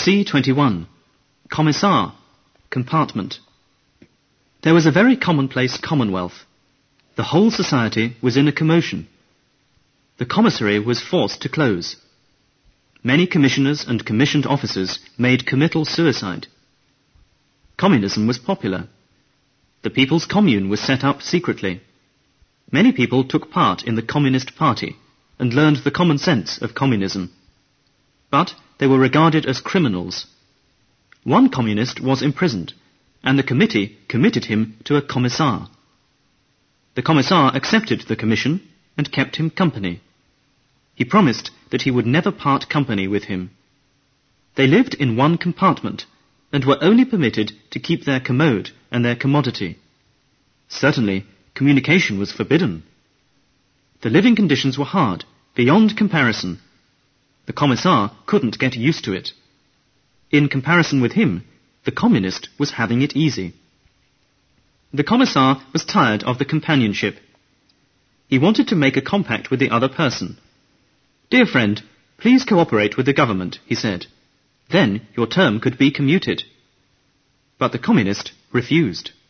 C21. Commissar. Compartment. There was a very commonplace commonwealth. The whole society was in a commotion. The commissary was forced to close. Many commissioners and commissioned officers made committal suicide. Communism was popular. The People's Commune was set up secretly. Many people took part in the Communist Party and learned the common sense of communism. But they were regarded as criminals. One communist was imprisoned, and the committee committed him to a commissar. The commissar accepted the commission and kept him company. He promised that he would never part company with him. They lived in one compartment and were only permitted to keep their commode and their commodity. Certainly, communication was forbidden. The living conditions were hard, beyond comparison. The commissar couldn't get used to it. In comparison with him, the communist was having it easy. The commissar was tired of the companionship. He wanted to make a compact with the other person. "Dear friend, please cooperate with the government," he said. "Then your term could be commuted." But the communist refused.